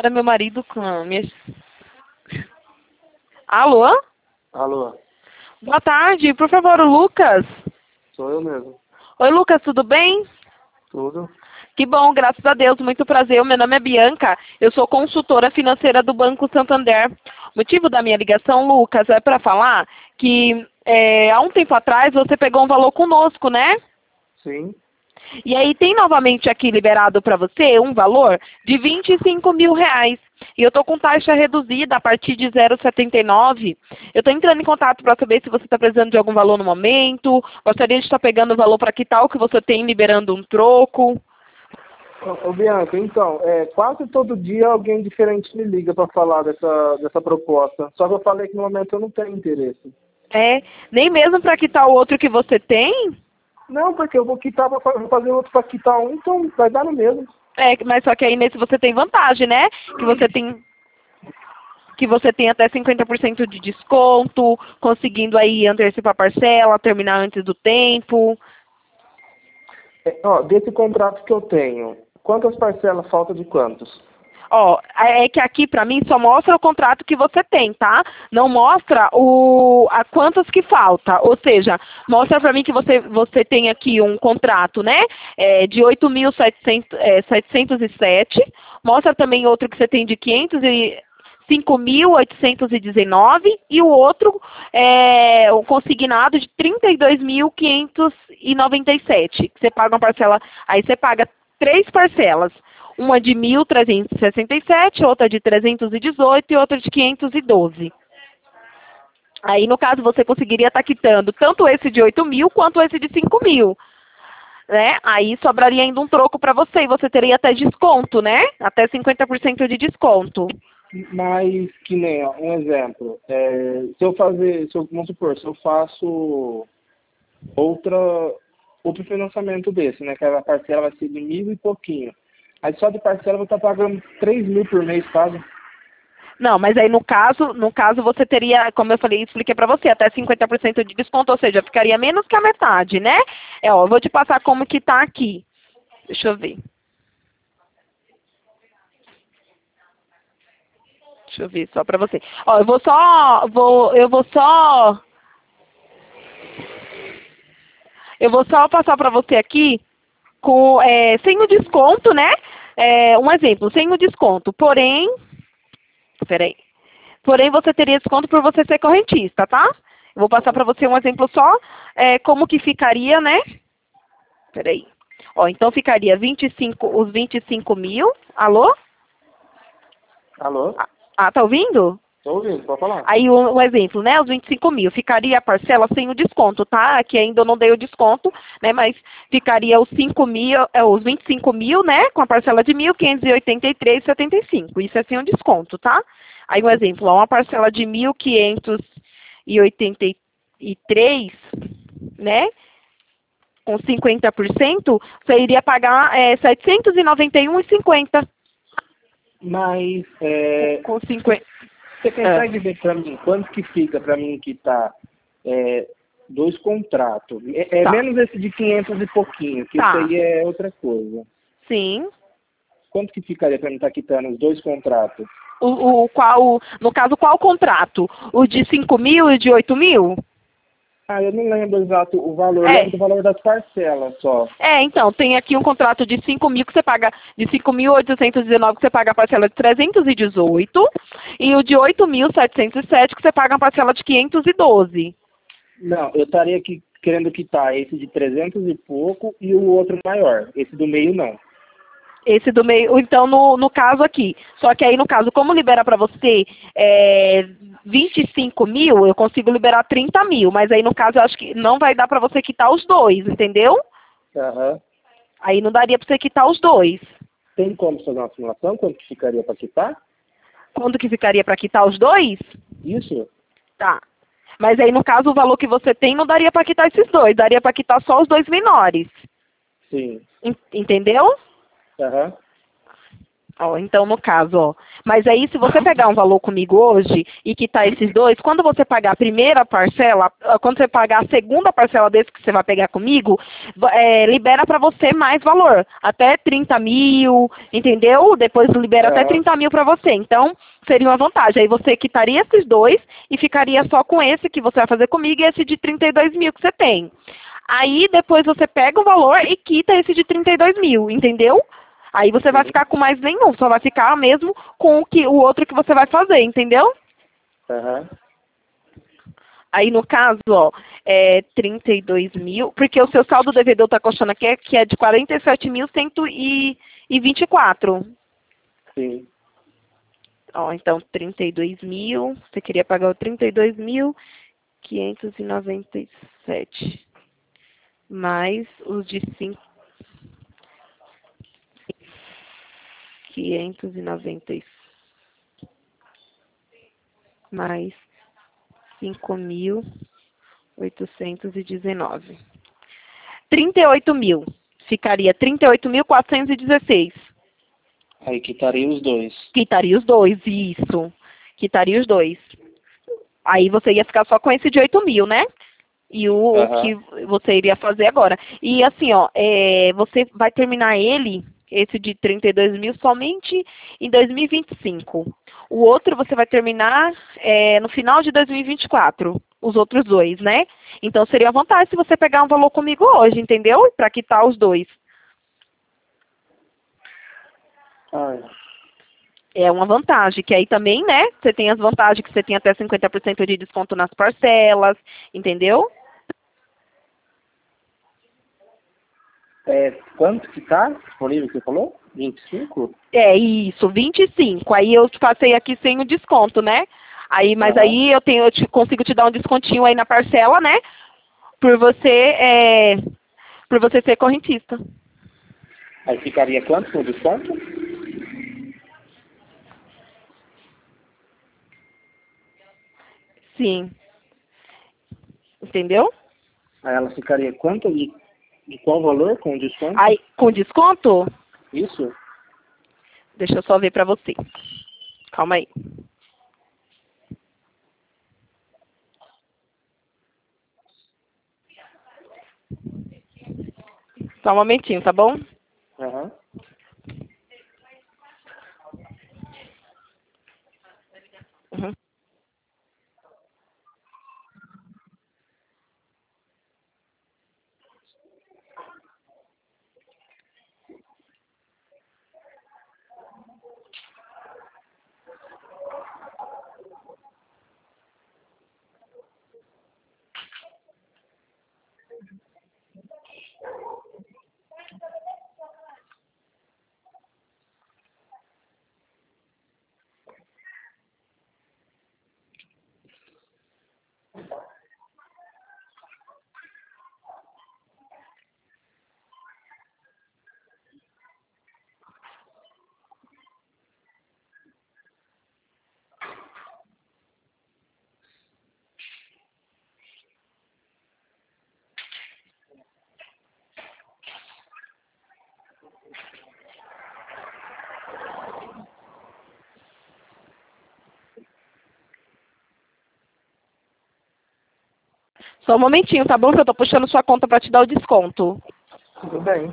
Era meu marido com a minha... Alô? Alô, Boa tarde, por favor, o Lucas. sou eu mesmo. Oi, Lucas, tudo bem? Tudo? Que bom, graças a Deus, muito prazer. Meu nome é Bianca, eu sou consultora financeira do Banco Santander. O motivo da minha ligação, Lucas, é para falar que há um tempo atrás você pegou um valor conosco, né? Sim. E aí tem novamente aqui liberado para você um valor de R$ 25.000. E eu estou com taxa reduzida a partir de 0,79. Eu estou entrando em contato para saber se você está precisando de algum valor no momento. Gostaria de estar pegando o valor para quitar o que você tem, liberando um troco. Ô, Bianca, então, quase todo dia alguém diferente me liga para falar dessa proposta. Só que eu falei que no momento eu não tenho interesse. Nem mesmo para quitar o outro que você tem? Não, porque eu vou quitar, vou fazer outro para quitar um, então vai dar no mesmo. Mas só que aí nesse você tem vantagem, né? Que você tem até 50% de desconto, conseguindo aí antecipar a parcela, terminar antes do tempo. Desse contrato que eu tenho, quantas parcelas falta de quantos? É que aqui pra mim só mostra o contrato que você tem, tá? Não mostra a quantas que falta. Ou seja, mostra pra mim que você tem aqui um contrato, né? De 8.707. Mostra também outro que você tem de 5.819 e o outro o consignado de 32.597. Você paga uma parcela, aí você paga 3 parcelas. Uma de 1.367, outra de 318 e outra de 512. Aí, no caso, você conseguiria estar quitando tanto esse de 8.000 quanto esse de 5.000. Né? Aí sobraria ainda um troco para você e você teria até desconto, né? Até 50% de desconto. Mas, que nem, ó, um exemplo, vamos supor, se eu faço outro financiamento desse, né, que a parcela vai ser de 1.000 e pouquinho, aí só de parcela eu vou estar pagando 3.000 por mês, quase. Não, mas aí no caso você teria, como eu falei, expliquei para você, até 50% de desconto, ou seja, ficaria menos que a metade, né? Eu vou te passar como que tá aqui. Deixa eu ver. Deixa eu ver só para você. Eu vou só passar para você aqui com sem o desconto, né? Um exemplo, sem o desconto. Porém, você teria desconto por você ser correntista, tá? Eu vou passar para você um exemplo só, como que ficaria, né? Peraí. Então ficaria os 25.000. Alô? Alô? Tá ouvindo? Tô ouvindo, pode falar. Aí um exemplo, né? Os 25.000. Ficaria a parcela sem o desconto, tá? Aqui ainda eu não dei o desconto, né? Mas ficaria os 5.000, os 25.000, né? Com a parcela de 1.583,75. Isso é sem o desconto, tá? Aí um exemplo, uma parcela de 1.583, né? Com 50%, você iria pagar 791,50. Mas, Com 50. você consegue ver para mim quanto que fica para mim quitar dois contratos? Tá. Menos esse de 500 e pouquinho, que Tá. isso aí é outra coisa. Sim. Quanto que ficaria para mim estar quitando os dois contratos? No caso, qual contrato? O de 5.000 e o de 8.000? Eu não lembro exato o valor, eu lembro do valor das parcelas só. Então, tem aqui um contrato de 5.000 que você paga, de 5.819 que você paga a parcela de 318 e o de 8.707 que você paga a parcela de 512. Não, eu estaria aqui querendo quitar esse de 300 e pouco e o outro maior. Esse do meio não. Esse do meio, então no caso aqui. Só que aí no caso, como libera para você 25.000, eu consigo liberar 30.000. Mas aí no caso eu acho que não vai dar para você quitar os dois, entendeu? Aham. Aí não daria para você quitar os dois. Tem como fazer uma simulação? Quanto que ficaria para quitar? Quanto que ficaria para quitar os dois? Isso? Tá. Mas aí no caso o valor que você tem não daria para quitar esses dois, daria para quitar só os dois menores. Sim. Entendeu? Aham. Ó, então, no caso, ó. Mas aí, se você pegar um valor comigo hoje e quitar esses dois, quando você pagar a primeira parcela, quando você pagar a segunda parcela desse que você vai pegar comigo, libera para você mais valor. Até 30 mil, entendeu? Depois libera até 30 mil para você. Então, seria uma vantagem. Aí você quitaria esses dois e ficaria só com esse que você vai fazer comigo e esse de 32 mil que você tem. Aí, depois você pega o valor e quita esse de 32 mil, entendeu? Aí você vai ficar com mais nenhum, só vai ficar mesmo com o outro que você vai fazer, entendeu? Aham. Aí no caso, ó, 32 mil, porque o seu saldo devedor está constando aqui que é de 47.124. Sim. Ó, então 32 mil, você queria pagar o 32.597. Mais os de 597. Mais 5.819. 38 mil. Ficaria 38.416. Aí quitaria os dois. Quitaria os dois, isso. Quitaria os dois. Aí você ia ficar só com esse de 8 mil, né? E o que você iria fazer agora. E assim, ó, você vai terminar ele, esse de 32 mil, somente em 2025. O outro você vai terminar no final de 2024. Os outros dois, né? Então seria vantagem se você pegar um valor comigo hoje, entendeu? Para quitar os dois. É uma vantagem, que aí também, né? Você tem as vantagens que você tem até 50% de desconto nas parcelas, entendeu? Quanto que tá disponível que você falou? 25? É isso, 25. Aí eu te passei aqui sem o desconto, né? Aí, mas aí consigo te dar um descontinho aí na parcela, né? Por você ser correntista. Aí ficaria quanto com desconto? Sim. Entendeu? Aí ela ficaria quanto de qual valor com desconto? Aí, com desconto? Isso? Deixa eu só ver pra você. Calma aí. Só um momentinho, tá bom? Aham. Uhum. Só um momentinho, tá bom? Que eu tô puxando sua conta pra te dar o desconto. Tudo bem.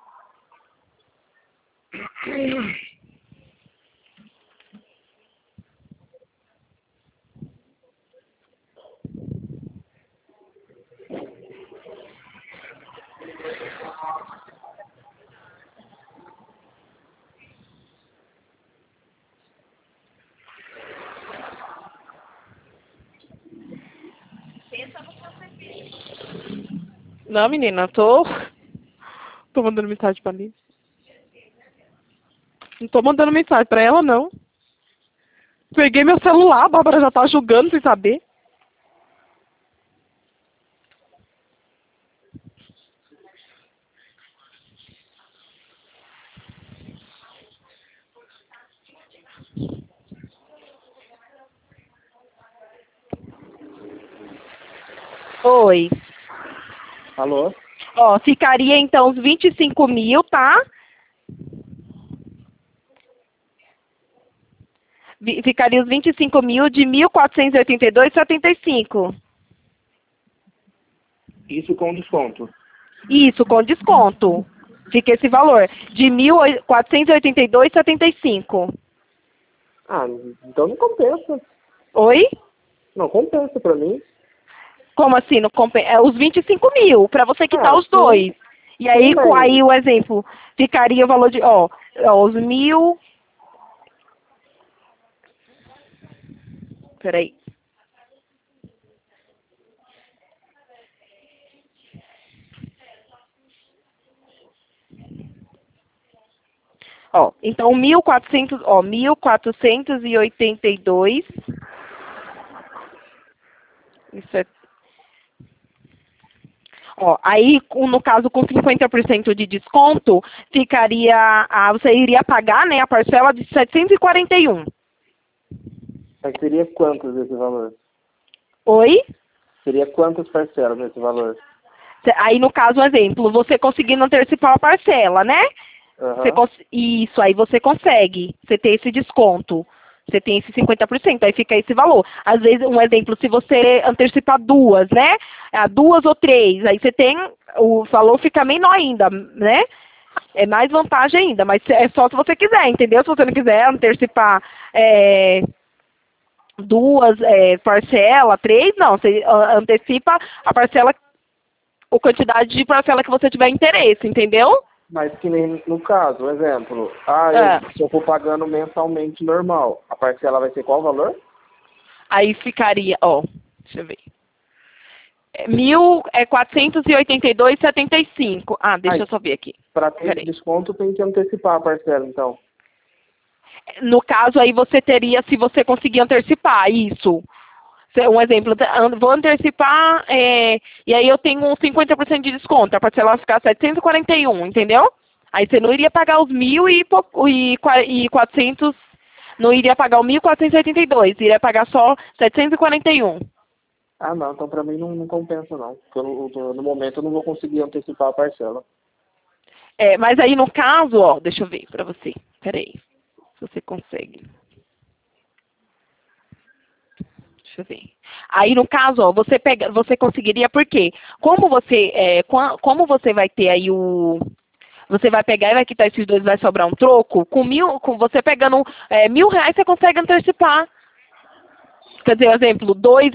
Não, menina, tô mandando mensagem pra mim. Não tô mandando mensagem pra ela, não. Peguei meu celular, a Bárbara já tá julgando sem saber. Oi. Alô? Ó, ficaria então os 25 mil, tá? Ficaria os 25 mil de 1.482,75. Isso com desconto. Isso, com desconto. Fica esse valor, de 1.482,75. Ah, então não compensa. Oi? Não compensa pra mim. Como assim? Não os 25 mil, para você quitar os sim. dois. E aí, Sim, mas... aí o exemplo, ficaria o valor de, os 1.000... Peraí. Então 1.482. Isso é. Aí, no caso, com 50% de desconto, ficaria, você iria pagar, né, a parcela de 741. Mas seria quantos esse valor? Oi? Seria quantas parcelas nesse valor? Aí, no caso, um exemplo, você conseguindo antecipar a parcela, né? Uhum. Isso, aí você consegue. Você tem esse desconto. Você tem esse 50%, aí fica esse valor. Às vezes, um exemplo, se você antecipar duas, né? Duas ou três, aí você tem, o valor fica menor ainda, né? É mais vantagem ainda, mas é só se você quiser, entendeu? Se você não quiser antecipar duas parcelas, três, não. Você antecipa a parcela, a quantidade de parcela que você tiver interesse, entendeu? Mas que nem no caso, exemplo, se eu for pagando mensalmente normal, a parcela vai ser qual valor? Aí ficaria, deixa eu ver. 1.482,75. Deixa eu só ver aqui. Para ter desconto tem que antecipar a parcela, então. No caso, aí você teria, se você conseguir antecipar isso. Um exemplo, vou antecipar, e aí eu tenho um 50% de desconto, a parcela vai ficar 741, entendeu? Aí você não iria pagar os 1.400, não iria pagar o 1.482, iria pagar só 741. Ah, não, então pra mim não compensa não, porque no momento eu não vou conseguir antecipar a parcela. Mas aí no caso, deixa eu ver pra você, peraí, se você consegue. Deixa eu ver. Aí, no caso, você conseguiria, por quê? Como você vai ter aí você vai pegar e vai quitar esses dois, vai sobrar um troco, com você pegando R$1.000, você consegue antecipar. Quer dizer, exemplo,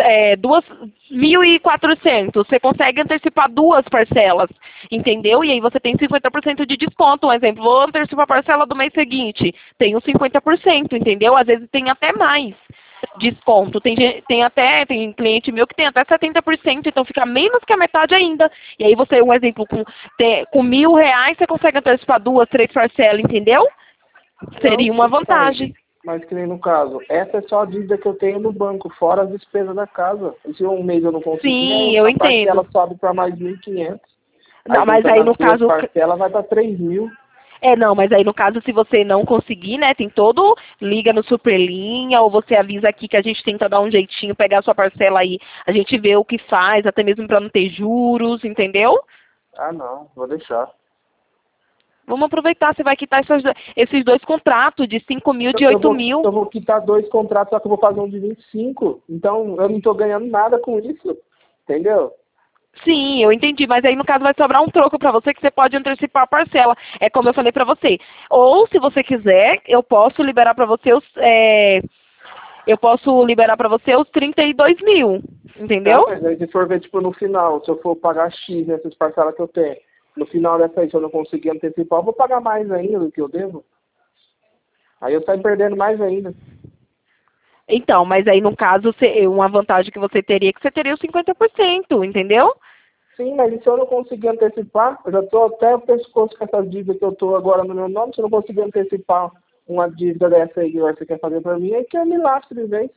1.400, você consegue antecipar duas parcelas, entendeu? E aí você tem 50% de desconto. Um exemplo, vou antecipar a parcela do mês seguinte, tem os 50%, entendeu? Às vezes tem até mais desconto. Tem cliente meu que tem até 70%, então fica menos que a metade ainda. E aí você, um exemplo, com R$1.000, você consegue antecipar duas, três parcelas, entendeu? Seria uma vantagem. Mas que nem no caso, essa é só a dívida que eu tenho no banco, fora as despesas da casa. E se um mês eu não conseguir, sim, eu entendo. A parcela sobe para mais 1.500. Não, mas aí no caso... A parcela vai para 3.000. Não, mas aí no caso, se você não conseguir, né, tem todo, liga no Superlinha, ou você avisa aqui que a gente tenta dar um jeitinho, pegar a sua parcela aí, a gente vê o que faz, até mesmo para não ter juros, entendeu? Ah, não, vou deixar. Vamos aproveitar, você vai quitar esses dois contratos, de 5 mil e de 8 mil. Eu vou quitar dois contratos, só que eu vou fazer um de 25. Então, eu não estou ganhando nada com isso, entendeu? Sim, eu entendi, mas aí no caso vai sobrar um troco para você que você pode antecipar a parcela. É como eu falei para você. Ou, se você quiser, eu posso liberar para você os 32 mil, entendeu? Mas aí se for ver, tipo, no final, se eu for pagar X nessas parcelas que eu tenho, no final dessa aí, se eu não conseguir antecipar, eu vou pagar mais ainda do que eu devo. Aí eu saio perdendo mais ainda. Então, mas aí no caso, uma vantagem que você teria que você teria os 50%, entendeu? Sim, mas e se eu não conseguir antecipar, eu já estou até o pescoço com essa dívida que eu estou agora no meu nome, se eu não conseguir antecipar uma dívida dessa aí que você quer fazer para mim, aí que eu me lastre de vez.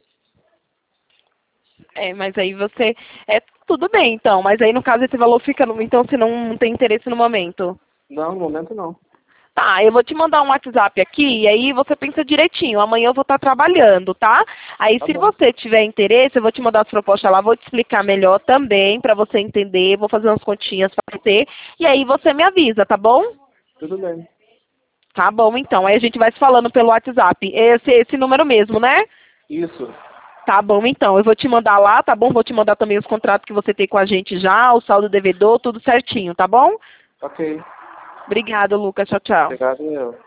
Mas aí você... tudo bem, então. Mas aí, no caso, esse valor fica... Então, você não tem interesse no momento? Não, no momento não. Tá, eu vou te mandar um WhatsApp aqui, e aí você pensa direitinho. Amanhã eu vou estar trabalhando, tá? Aí, se você tiver interesse, eu vou te mandar as propostas lá, vou te explicar melhor também, para você entender. Vou fazer umas continhas para você. E aí, você me avisa, tá bom? Tudo bem. Tá bom, então. Aí a gente vai se falando pelo WhatsApp. Esse número mesmo, né? Isso. Tá bom, então. Eu vou te mandar lá, tá bom? Vou te mandar também os contratos que você tem com a gente já, o saldo devedor, tudo certinho, tá bom? Ok. Obrigada, Lucas. Tchau, tchau. Obrigado, eu.